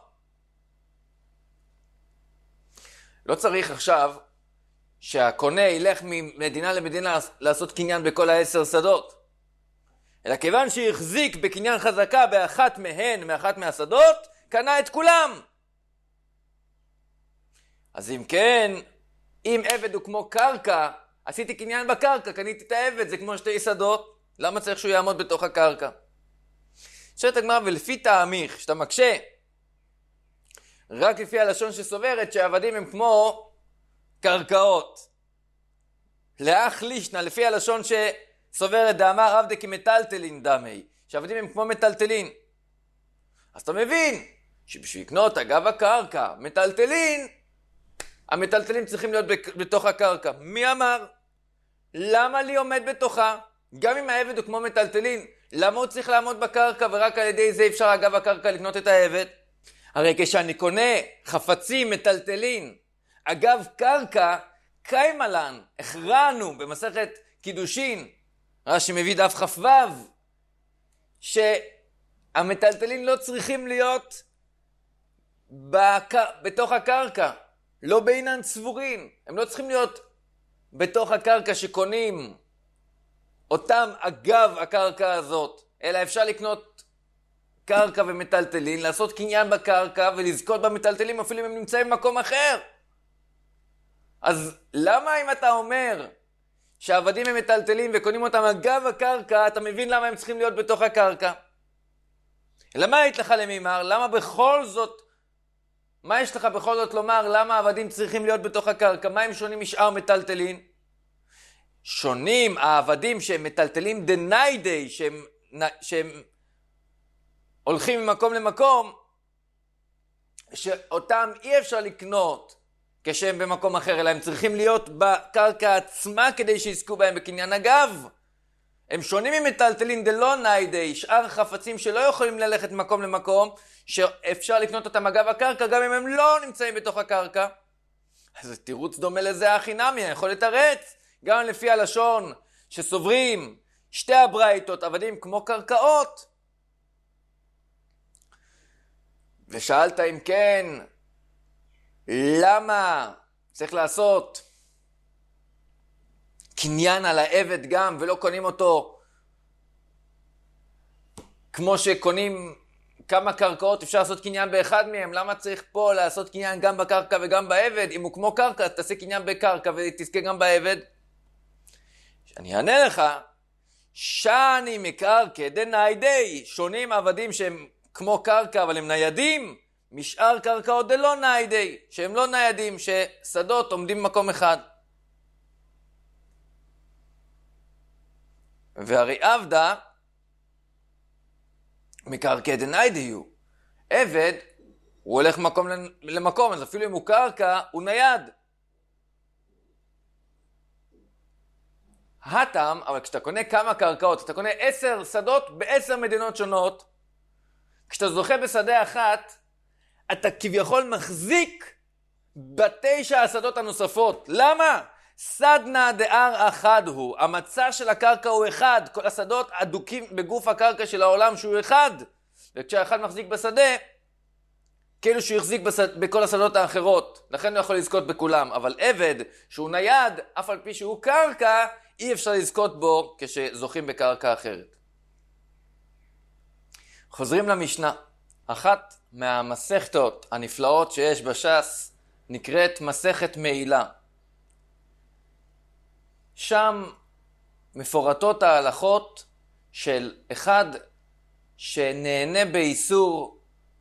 לא צריך עכשיו שהקונה ילך ממדינה למדינה לעשות קניין בכל 10 שדות. אלא כיוון שהחזיק בקניין חזקה באחת מהן, מאחת מהשדות, קנה את כולם. אז אם כן, אם עבד הוא כמו קרקע, עשיתי קניין בקרקע, קניתי את העבד, זה כמו 2 שדות, למה צריך שהוא יעמוד בתוך הקרקע? שואלת הגמרא, ולפי תאמיך, שאתה מקשה, רק לפי הלשון שסוברת שהעבדים הם כמו קרקעות. לאח לישנה, לפי הלשון שסוברת דאמר עבדי כמטלטלין דמי, שהעבדים הם כמו מטלטלין. אז אתה מבין שבשביל לקנות אגב הקרקע מטלטלין, המטלטלים צריכים להיות בתוך הקרקע. מי אמר? למה לי עומד בתוכה? גם אם העבד הוא כמו מטלטלין, למה הוא צריך לעמוד בקרקע ורק על ידי זה אפשר אגב הקרקע לקנות את העבד? הרי כשאני קונה חפצים מטלטלין אגב קרקע, קיימלן, הכרענו במסכת קידושין, רש"י מביא דף כ"ו, שהמטלטלין לא צריכים להיות בתוך הקרקע, לא בעינן צבורין, הם לא צריכים להיות בתוך הקרקע שקונים אותם אגב הקרקע הזאת, אלא אפשר לקנות קרקע ומטלטלין, לעשות קניין בקרקע ולזכות במטלטלים אפילו אם הם נמצאים במקום אחר. אז למה אם אתה אומר שהעבדים הם מטלטלים וקונים אותם אגב הקרקע, אתה מבין למה הם צריכים להיות בתוך הקרקע? למה היית לך למימר? למה בכל זאת, מה יש לך בכל זאת לומר למה העבדים צריכים להיות בתוך הקרקע? מה הם שונים משאר מטלטלין? שונים העבדים שהם מטלטלים דניידי, שהם הולכים ממקום למקום, שאותם אי אפשר לקנות כשהם במקום אחר, אלא הם צריכים להיות בקרקע עצמה כדי שיזכו בהם בקניין אגב. הם שונים ממטלטלין דלא ניידי, שאר חפצים שלא יכולים ללכת מקום למקום, שאפשר לקנות אותם אגב הקרקע גם אם הם לא נמצאים בתוך הקרקע. אז תירוץ דומה לזה הכי נמי, אני יכול לתרץ, גם לפי הלשון שסוברים שתי הברייתות עבדים כמו קרקעות. ושאלת אם כן, למה צריך לעשות קניין על העבד גם ולא קונים אותו כמו שקונים כמה קרקעות, אפשר לעשות קניין באחד מהם? למה צריך פה לעשות קניין גם בקרקע וגם בעבד? אם הוא כמו קרקע, תעשה קניין בקרקע ותזכה גם בעבד. אני אענה לך, שאני מקרקע דניידי, שונים עבדים שהם כמו קרקע אבל הם ניידים, משאר קרקעות דלא ניידי, שהם לא ניידים, ששדות עומדים במקום אחד. והרי עבדה מקרקע דניידי הוא. עבד, הוא הולך מקום למקום, אז אפילו אם הוא קרקע, הוא נייד. הטעם, אבל כשאתה קונה כמה קרקעות, אתה קונה 10 שדות ב10 מדינות שונות, כשאתה זוכה בשדה אחת, אתה כביכול מחזיק ב9 השדות הנוספות. למה? סדנה דאר אחד הוא. המצע של הקרקע הוא אחד. כל השדות אדוקים בגוף הקרקע של העולם שהוא אחד. וכשהאחד מחזיק בשדה, כאילו שהוא יחזיק בכל השדות האחרות. לכן הוא יכול לזכות בכולם. אבל עבד שהוא נייד, אף על פי שהוא קרקע, אי אפשר לזכות בו כשזוכים בקרקע אחרת. חוזרים למשנה. אחת מהמסכתות הנפלאות שיש בש"ס נקראת מסכת מעילה. שם מפורטות ההלכות של אחד שנהנה באיסור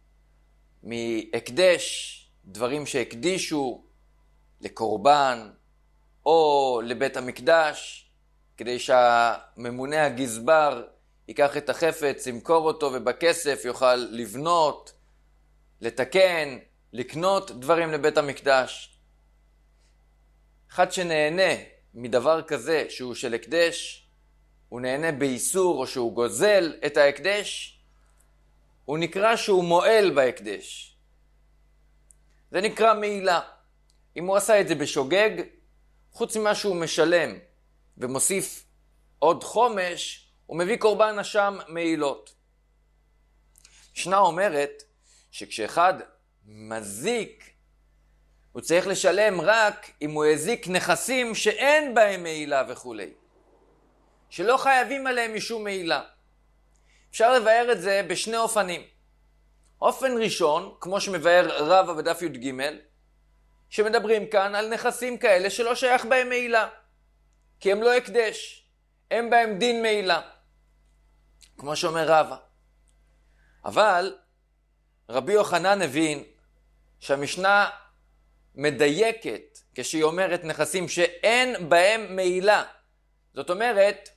מהקדש, דברים שהקדישו לקורבן או לבית המקדש, כדי שהממונה הגזבר ייקח את החפץ, ימכור אותו ובכסף יוכל לבנות, לתקן, לקנות דברים לבית המקדש. אחד שנהנה מדבר כזה שהוא של הקדש, הוא נהנה באיסור או שהוא גוזל את ההקדש, הוא נקרא שהוא מועל בהקדש. זה נקרא מעילה. אם הוא עשה את זה בשוגג, חוץ ממה שהוא משלם ומוסיף עוד חומש, הוא מביא קורבן אשם מעילות. משנה אומרת שכשאחד מזיק, הוא צריך לשלם רק אם הוא הזיק נכסים שאין בהם מעילה וכו'. שלא חייבים עליהם משום מעילה. אפשר לבאר את זה בשני אופנים. אופן ראשון, כמו שמבאר רבא בדף י"ג, שמדברים כאן על נכסים כאלה שלא שייך בהם מעילה. כי הם לא הקדש, הם בהם דין מעילה. כמו שאומר רבא. אבל רבי יוחנן הבין שהמשנה מדייקת כשהיא אומרת נכסים שאין בהם מעילה. זאת אומרת,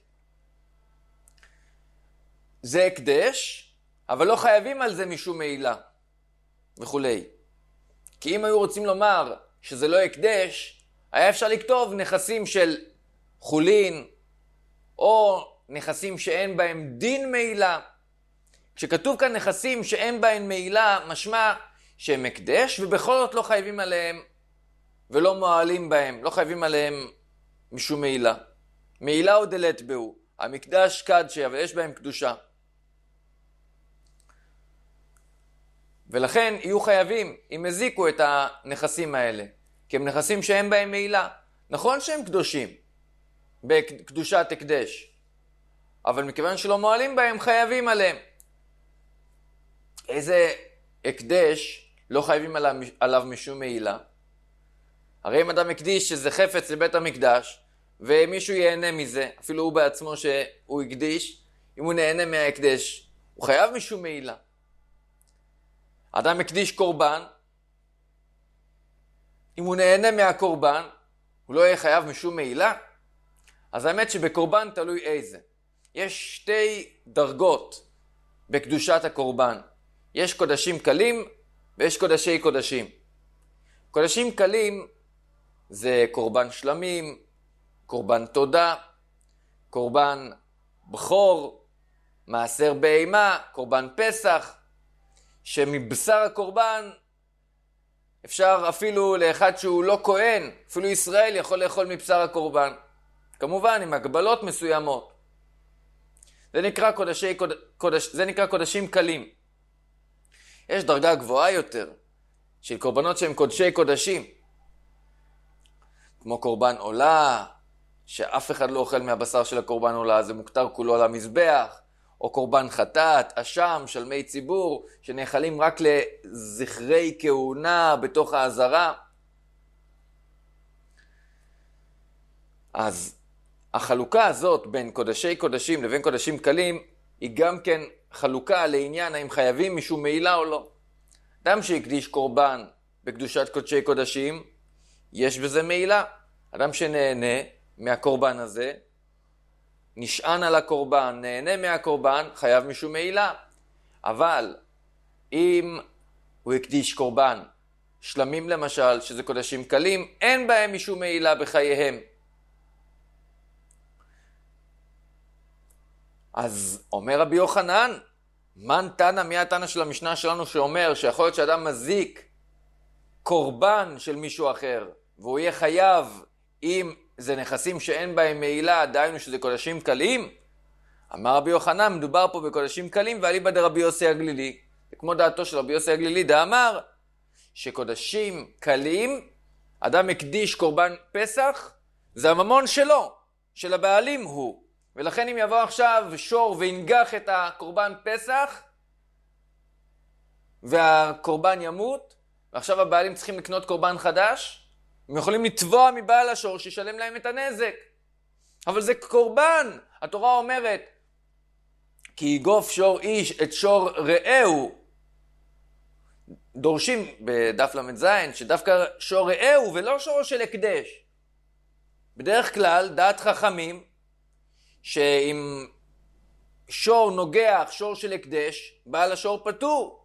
זה הקדש, אבל לא חייבים על זה משום מעילה וכו'. כי אם היו רוצים לומר שזה לא הקדש, היה אפשר לכתוב נכסים של חולין, או נכסים שאין בהם דין מעילה. כשכתוב כאן נכסים שאין בהם מעילה, משמע שהם הקדש, ובכל זאת לא חייבים עליהם, ולא מועלים בהם, לא חייבים עליהם משום מעילה. מעילה או דלת בהו, המקדש קדשי, אבל יש בהם קדושה. ולכן יהיו חייבים, אם הזיקו את הנכסים האלה, כי הם נכסים שאין בהם מעילה. נכון שהם קדושים, בקדושת הקדש, אבל מכיוון שלא מועלים בהם, חייבים עליהם. איזה הקדש לא חייבים עליו משום מעילה? הרי אם אדם הקדיש שזה חפץ לבית המקדש, ומישהו ייהנה מזה, אפילו הוא בעצמו שהוא הקדיש, אם הוא נהנה מההקדש, הוא חייב משום מעילה. אדם הקדיש קורבן, אם הוא נהנה מהקורבן, הוא לא יהיה חייב משום מעילה? אז האמת שבקורבן תלוי איזה. יש שתי דרגות בקדושת הקורבן. יש קודשים קלים ויש קודשי קודשים. קודשים קלים זה קורבן שלמים, קורבן תודה, קורבן בכור, מעשר בהמה, קורבן פסח, שמבשר הקורבן אפשר אפילו לאחד שהוא לא כהן, אפילו ישראל יכול לאכול מבשר הקורבן. כמובן עם הגבלות מסוימות. זה נקרא קודשים קלים. יש דרגה גבוהה יותר של קורבנות שהם קודשי קודשים. כמו קורבן עולה, שאף אחד לא אוכל מהבשר של הקורבן עולה, זה מוכתר כולו על המזבח. או קורבן חטאת, אשם, שלמי ציבור, שנאכלים רק לזכרי כהונה בתוך העזרה. אז החלוקה הזאת בין קודשי קודשים לבין קודשים קלים, היא גם כן חלוקה לעניין האם חייבים משום מעילה או לא. אדם שהקדיש קורבן בקדושת קודשי קודשים, יש בזה מעילה. אדם שנהנה מהקורבן הזה, נשען על הקורבן, נהנה מהקורבן, חייב משום מעילה. אבל אם הוא הקדיש קורבן, שלמים למשל, שזה קודשים קלים, אין בהם משום מעילה בחייהם. אז אומר רבי יוחנן, מן תנא, מי התנא של המשנה שלנו שאומר שיכול להיות שאדם מזיק קורבן של מישהו אחר, והוא יהיה חייב אם זה נכסים שאין בהם מעילה, דהיינו שזה קודשים קלים? אמר רבי יוחנן, מדובר פה בקודשים קלים, ואליבא דרבי יוסי הגלילי. כמו דעתו של רבי יוסי הגלילי, דאמר שקודשים קלים, אדם הקדיש קורבן פסח, זה הממון שלו, של הבעלים הוא. ולכן אם יבוא עכשיו שור וינגח את הקורבן פסח, והקורבן ימות, ועכשיו הבעלים צריכים לקנות קורבן חדש, הם יכולים לתבוע מבעל השור שישלם להם את הנזק. אבל זה קורבן. התורה אומרת, כי יגוף שור איש את שור רעהו. דורשים בדף למד זין שדווקא שור רעהו ולא שור של הקדש. בדרך כלל דעת חכמים שאם שור נוגח שור של הקדש, בעל השור פטור.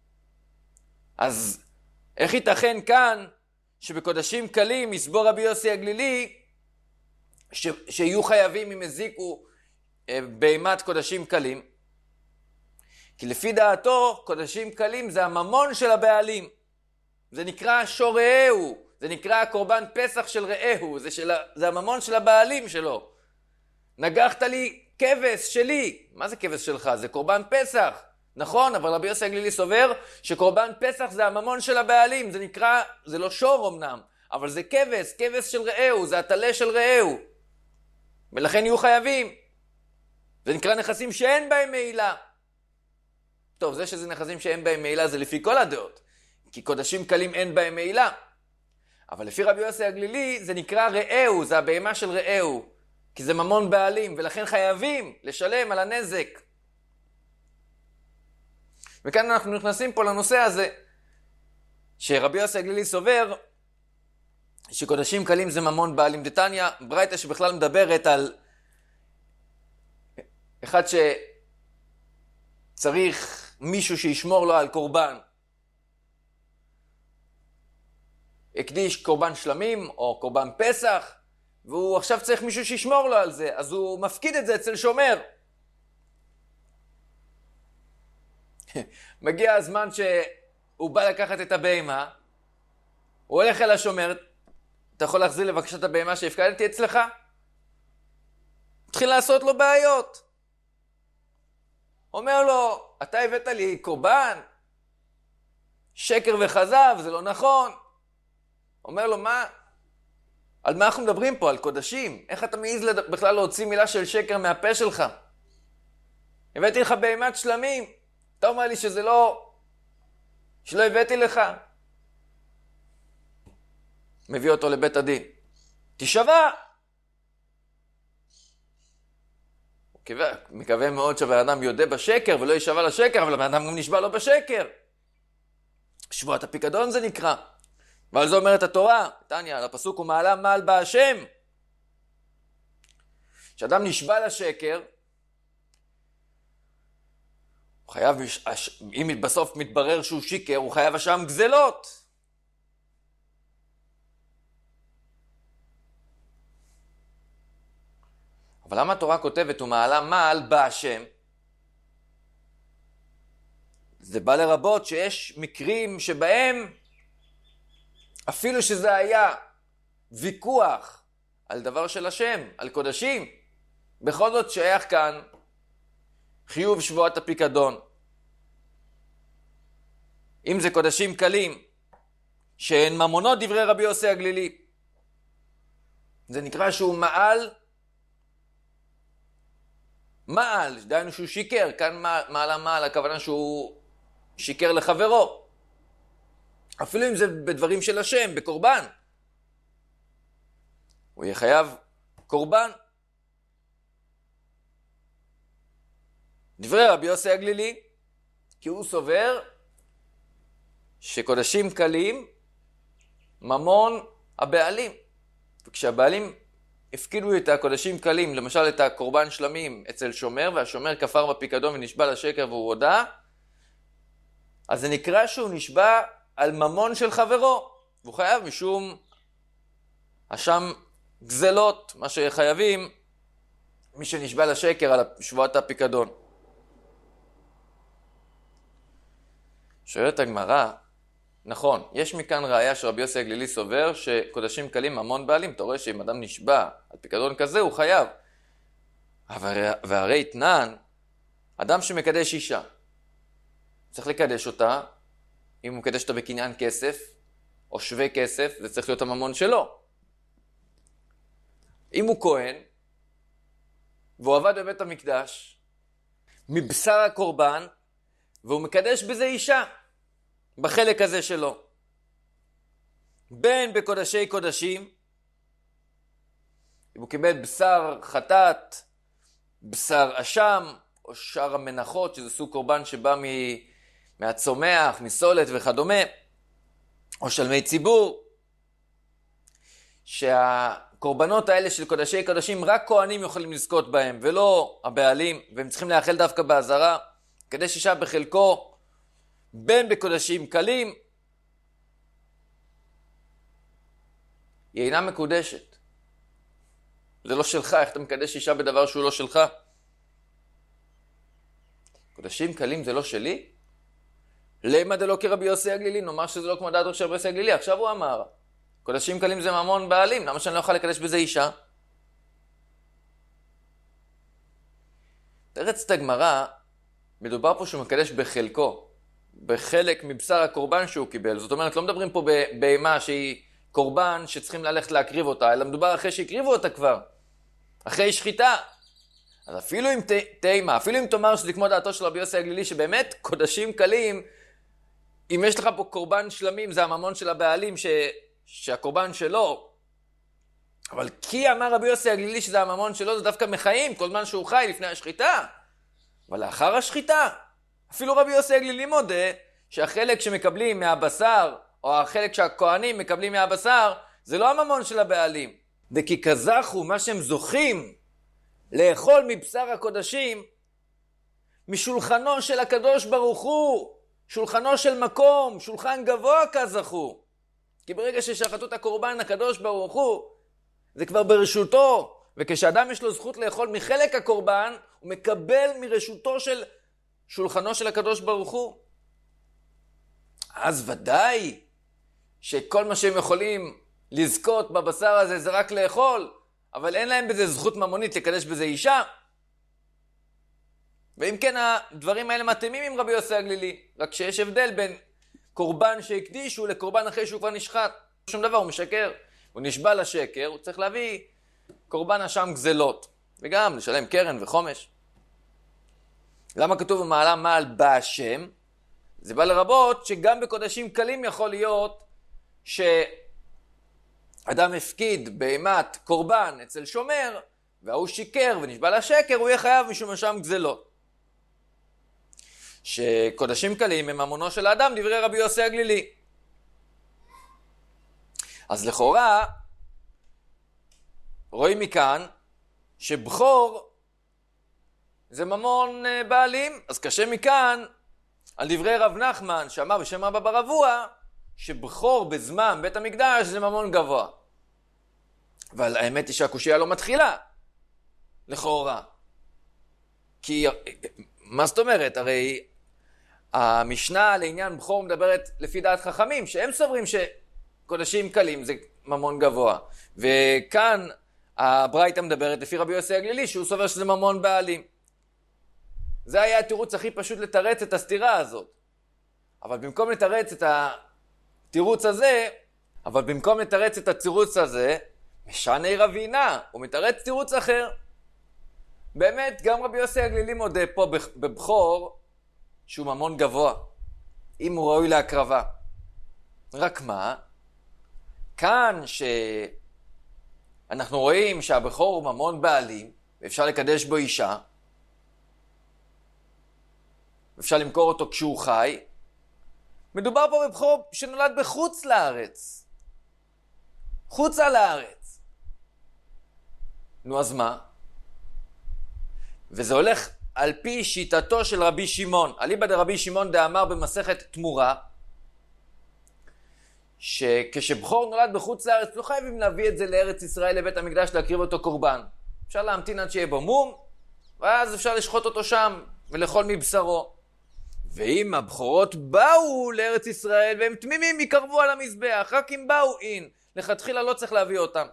אז איך ייתכן כאן שבקודשים קלים יסבור רבי יוסי הגלילי שיהיו חייבים אם הזיקו בהמת קודשים קלים? כי לפי דעתו קודשים קלים זה הממון של הבעלים, זה נקרא שור רעהו, זה נקרא קורבן פסח של רעהו, זה הממון של הבעלים שלו. נגחת לי כבש שלי. מה זה כבש שלך? זה קורבן פסח. נכון, אבל רבי יוסי הגלילי סובר שקורבן פסח זה הממון של הבעלים. זה נקרא, זה לא שור אמנם, אבל זה כבש, כבש של רעהו, זה הטלה של רעהו. ולכן יהיו חייבים. זה נקרא נכסים שאין בהם מעילה. טוב, זה שזה נכסים שאין בהם מעילה זה לפי כל הדעות. כי קודשים קלים אין בהם מעילה. אבל לפי רבי יוסי הגלילי זה נקרא רעהו, זה הבהמה של רעהו. כי זה ממון בעלים, ולכן חייבים לשלם על הנזק. וכאן אנחנו נכנסים פה לנושא הזה, שרבי יוסי הגלילי סובר, שקודשים קלים זה ממון בעלים. דתניא, ברייתא שבכלל מדברת על אחד שצריך מישהו שישמור לו על קורבן. הקדיש קורבן שלמים או קורבן פסח, והוא עכשיו צריך מישהו שישמור לו על זה, אז הוא מפקיד את זה אצל שומר. מגיע הזמן שהוא בא לקחת את הבהמה, הוא הולך אל השומר, אתה יכול להחזיר לבקשת הבהמה שהפקדתי אצלך? התחיל לעשות לו בעיות. אומר לו, אתה הבאת לי קורבן, שקר וכזב, זה לא נכון. אומר לו, מה? על מה אנחנו מדברים פה? על קודשים. איך אתה מעז בכלל להוציא מילה של שקר מהפה שלך? הבאתי לך בהמת שלמים. אתה אומר לי שלא הבאתי לך. מביא אותו לבית הדין. תשבע. מקווה מאוד שהבן אדם יודע בשקר ולא ישבע לשקר, אבל הבן אדם גם נשבע לו בשקר. שבועת הפיקדון זה נקרא. ועל זה אומרת התורה, תניא, על הפסוק הוא מעלה מעל בהשם. כשאדם נשבע לשקר, הוא חייב, אם בסוף מתברר שהוא שיקר, הוא חייב אשם גזלות. אבל למה התורה כותבת הוא מעלה מעל בהשם? זה בא לרבות שיש מקרים שבהם אפילו שזה היה ויכוח על דבר של השם, על קודשים, בכל זאת שייך כאן חיוב שבועת הפיקדון. אם זה קודשים קלים, שהן ממונות דברי רבי יוסי הגלילי, זה נקרא שהוא מעל, דהיינו שהוא שיקר, כאן מעל, הכוונה שהוא שיקר לחברו. אפילו אם זה בדברים של השם, בקורבן. הוא יהיה חייב קורבן. דברי רבי יוסי הגלילי, כי הוא סובר שקודשים קלים ממון הבעלים. וכשהבעלים הפקידו את הקודשים קלים, למשל את הקורבן שלמים אצל שומר, והשומר כפר בפיקדון ונשבע לשקר והוא הודה, אז זה נקרא שהוא נשבע על ממון של חברו, והוא חייב משום אשם גזלות, מה שחייבים מי שנשבע לשקר על שבועת הפיקדון. שואלת הגמרא, נכון, יש מכאן ראיה שרבי יוסי הגלילי סובר שקודשים קלים ממון בעלים. אתה רואה שאם אדם נשבע על פיקדון כזה הוא חייב. והרי תנן, אדם שמקדש אישה, צריך לקדש אותה. אם הוא מקדש אותה בקניין כסף או שווה כסף, זה צריך להיות הממון שלו. אם הוא כהן והוא עבד בבית המקדש מבשר הקורבן והוא מקדש בזה אישה בחלק הזה שלו, בין בקודשי קודשים, אם הוא קיבל בשר חטאת, בשר אשם או שאר המנחות, שזה סוג קורבן שבא מהצומח, מסולת וכדומה, או שלמי ציבור, שהקורבנות האלה של קודשי קודשים רק כהנים יכולים לזכות בהם ולא הבעלים, והם צריכים לאכול דווקא בעזרה. קדש אישה בחלקו בין בקודשים קלים, היא אינה מקודשת. זה לא שלך, איך אתה מקדש אישה בדבר שהוא לא שלך? קודשים קלים זה לא שלי? למה דלא כרבי יוסי הגלילי? נאמר שזה לא כמו דעתו של רבי יוסי הגלילי. עכשיו הוא אמר, קודשים קלים זה ממון בעלים, למה שאני לא אוכל לקדש בזה אישה? תרץ את הגמרא, מדובר פה שהוא מקדש בחלקו, בחלק מבשר הקורבן שהוא קיבל. זאת אומרת, לא מדברים פה בהמה שהיא קורבן שצריכים ללכת להקריב אותה, אלא מדובר אחרי שהקריבו אותה כבר, אחרי שחיטה. אז אפילו אם תימה, אפילו אם תאמר שזה כמו דעתו של רבי יוסי הגלילי, שבאמת קודשים קלים, אם יש לך פה קורבן שלמים, זה הממון של הבעלים שהקורבן שלו. אבל כי אמר רבי יוסי הגלילי שזה הממון שלו, זה דווקא מחיים, כל זמן שהוא חי לפני השחיטה. אבל לאחר השחיטה, אפילו רבי יוסי הגלילי מודה, שהחלק שמקבלים מהבשר, או החלק שהכהנים מקבלים מהבשר, זה לא הממון של הבעלים. דכי כזכו, מה שהם זוכים לאכול מבשר הקודשים, משולחנו של הקדוש ברוך הוא, שולחנו של מקום, שולחן גבוה כזכו. כי ברגע ששחטו את הקורבן הקדוש ברוך הוא, זה כבר ברשותו, וכשאדם יש לו זכות לאכול מחלק הקורבן, הוא מקבל מרשותו של שולחנו של הקדוש ברוך הוא. אז ודאי שכל מה שהם יכולים לזכות בבשר הזה זה רק לאכול, אבל אין להם בזה זכות ממונית לקדש בזה אישה. ואם כן, הדברים האלה מתאימים עם רבי יוסי הגלילי, רק שיש הבדל בין קורבן שהקדישו לקורבן אחרי שהוא כבר נשחט. שום דבר, הוא משקר. הוא נשבע לשקר, הוא צריך להביא קורבן אשם גזלות, וגם לשלם קרן וחומש. למה כתוב במעלה מעל בהשם? זה בא לרבות שגם בקודשים קלים יכול להיות שאדם הפקיד בהמת קורבן אצל שומר, והוא שיקר ונשבע לשקר, הוא יהיה חייב משום אשם גזלות. שקודשים קלים הם ממונו של האדם, דברי רבי יוסי הגלילי. אז לכאורה, רואים מכאן שבכור זה ממון בעלים, אז קשה מכאן על דברי רב נחמן שאמר בשם רבא בר אבוה שבכור בזמן בית המקדש זה ממון גבוה. אבל האמת היא שהקושיה לא מתחילה, לכאורה. כי מה זאת אומרת? הרי המשנה לעניין בכור מדברת לפי דעת חכמים, שהם סוברים שקודשים קלים זה ממון גבוה. וכאן הברייתא מדברת לפי רבי יוסי הגלילי, שהוא סובר שזה ממון בעלים. זה היה התירוץ הכי פשוט לתרץ את הסתירה הזאת. אבל במקום לתרץ את התירוץ הזה, משנה רבינה, הוא מתרץ תירוץ אחר. באמת, גם רבי יוסי הגלילי מודה פה בבכור, שהוא ממון גבוה, אם הוא ראוי להקרבה. רק מה? כאן שאנחנו רואים שהבכור הוא ממון בעלים, ואפשר לקדש בו אישה, אפשר למכור אותו כשהוא חי, מדובר פה בבכור שנולד בחוץ לארץ. חוצה לארץ. נו אז מה? וזה הולך על פי שיטתו של רבי שמעון. אליבא דרבי שמעון דאמר במסכת תמורה, שכשבכור נולד בחוץ לארץ לא חייבים להביא את זה לארץ ישראל לבית המקדש להקריב אותו קורבן. אפשר להמתין עד שיהיה בו מום, ואז אפשר לשחוט אותו שם ולאכול מבשרו. ואם הבכורות באו לארץ ישראל והם תמימים יקרבו על המזבח, רק אם באו אין, לכתחילה לא צריך להביא אותם.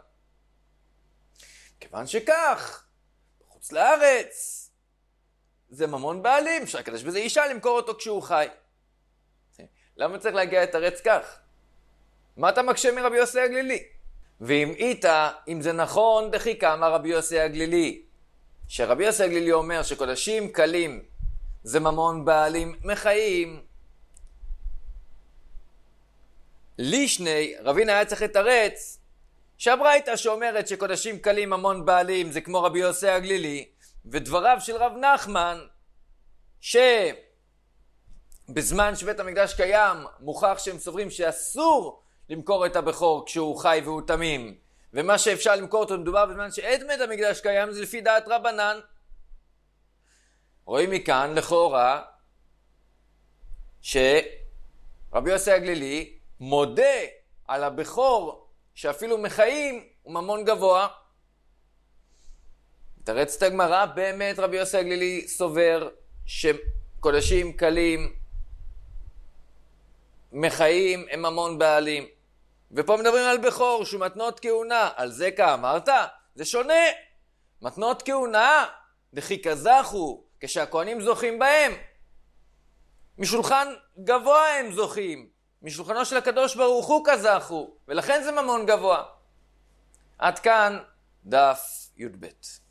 כיוון שכך, בחוץ לארץ, זה ממון בעלים, אפשר לקדש בזה אישה למכור אותו כשהוא חי. למה צריך להגיע לתרץ כך? מה אתה מקשה מרבי יוסי הגלילי? ואם איתה, אם זה נכון, דכי כאמר רבי יוסי הגלילי, שרבי יוסי הגלילי אומר שקודשים קלים זה ממון בעלים מחיים, לישני, רבינה היה צריך לתרץ שהברייתא שאומרת שקודשים קלים ממון בעלים זה כמו רבי יוסי הגלילי, ודבריו של רב נחמן שבזמן שבית המקדש קיים מוכח שהם סוברים שאסור למכור את הבכור כשהוא חי והוא תמים, ומה שאפשר למכור אותו מדובר בזמן שעד בית המקדש קיים, זה לפי דעת רבנן. רואים מכאן לכאורה שרבי יוסי הגלילי מודה על הבכור שאפילו מחיים הוא ממון גבוה. תרץ את הגמרא, באמת רבי יוסי הגלילי סובר שקודשים קלים מחיים הם ממון בעלים. ופה מדברים על בכור שהוא מתנות כהונה. על זה כאמרת? זה שונה. מתנות כהונה, דכי כזכו, כשהכהנים זוכים בהם. משולחן גבוה הם זוכים. משולחנו של הקדוש ברוך הוא כזכו. ולכן זה ממון גבוה. עד כאן דף י"ב.